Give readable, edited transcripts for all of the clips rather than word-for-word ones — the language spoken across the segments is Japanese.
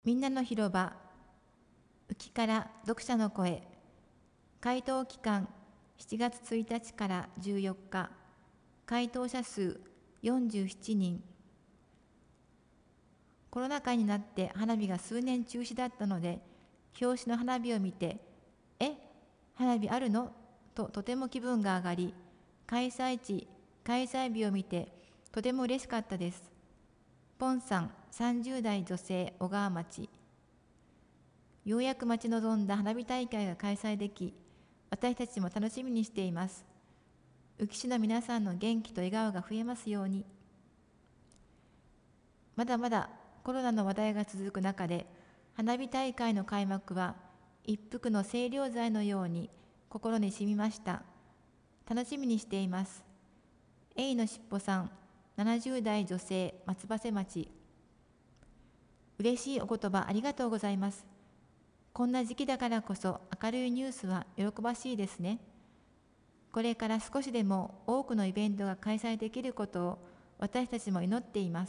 みんなの広場、浮から読者の声、回答期間7月1日から14日、回答者数47人。コロナ禍になって花火が数年中止だったので、表紙の花火を見て、花火あるのととても気分が上がり、開催地、開催日を見てとても嬉しかったです。ポンさん、30代女性、小川町。ようやく待ち望んだ花火大会が開催でき、私たちも楽しみにしています。宇城市の皆さんの元気と笑顔が増えますように。まだまだコロナの話題が続く中で、花火大会の開幕は一服の清涼剤のように心に染みました。楽しみにしています。エイのしっぽさん、70代女性、松葉瀬町。嬉しいお言葉ありがとうございます。こんな時期だからこそ明るいニュースは喜ばしいですね。これから少しでも多くのイベントが開催できることを私たちも祈っています。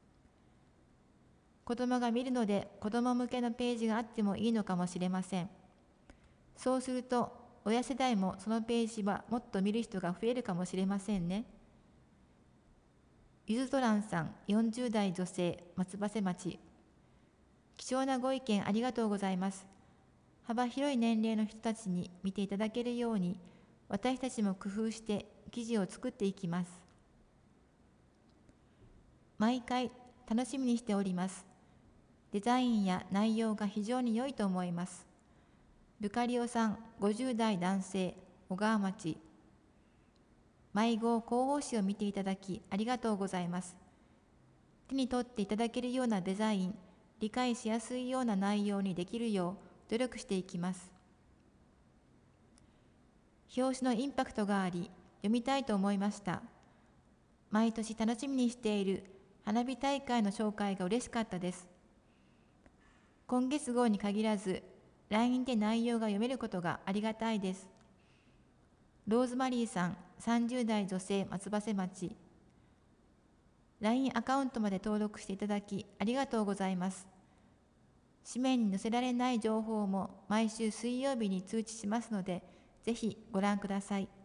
子供が見るので子供向けのページがあってもいいのかもしれません。そうすると親世代もそのページはもっと見る人が増えるかもしれませんね。ゆずとらんさん、40代女性、松葉瀬町。貴重なご意見ありがとうございます。幅広い年齢の人たちに見ていただけるように、私たちも工夫して記事を作っていきます。毎回楽しみにしております。デザインや内容が非常に良いと思います。ルカリオさん、50代男性、小川町。迷子広報誌を見ていただきありがとうございます。手に取っていただけるようなデザイン、理解しやすいような内容にできるよう努力していきます。表紙のインパクトがあり、読みたいと思いました。毎年楽しみにしている花火大会の紹介が嬉しかったです。今月号に限らず、LINE で内容が読めることがありがたいです。ローズマリーさん、30代女性、松葉瀬町。LINE アカウントまで登録していただきありがとうございます。紙面に載せられない情報も毎週水曜日に通知しますので、ぜひご覧ください。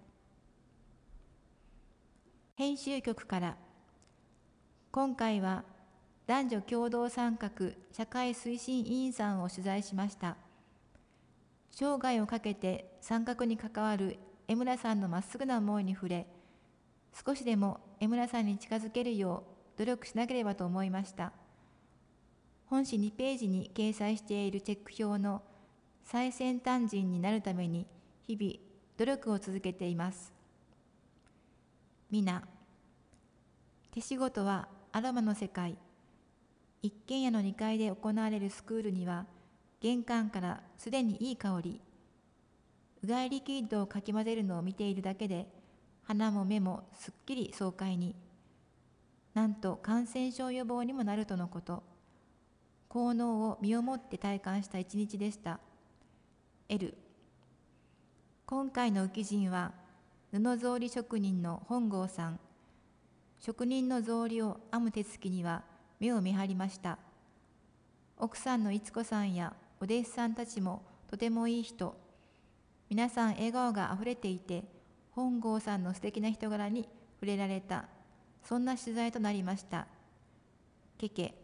編集局から、今回は男女共同参画社会推進委員さんを取材しました。生涯をかけて参画に関わる江村さんのまっすぐな思いに触れ、少しでも江村さんに近づけるよう努力しなければと思いました。本誌2ページに掲載しているチェック表の最先端人になるために日々努力を続けています。みな、手仕事はアロマの世界。一軒家の2階で行われるスクールには、玄関からすでにいい香り。うがいリキッドをかき混ぜるのを見ているだけで、鼻も目もすっきり爽快に。なんと感染症予防にもなるとのこと。効能を身をもって体感した一日でした。L。今回の浮人は、布草履職人の本郷さん。職人の草履を編む手つきには目を見張りました。奥さんの逸子さんやお弟子さんたちもとてもいい人。皆さん笑顔があふれていて、本郷さんの素敵な人柄に触れられた、そんな取材となりました。けけ。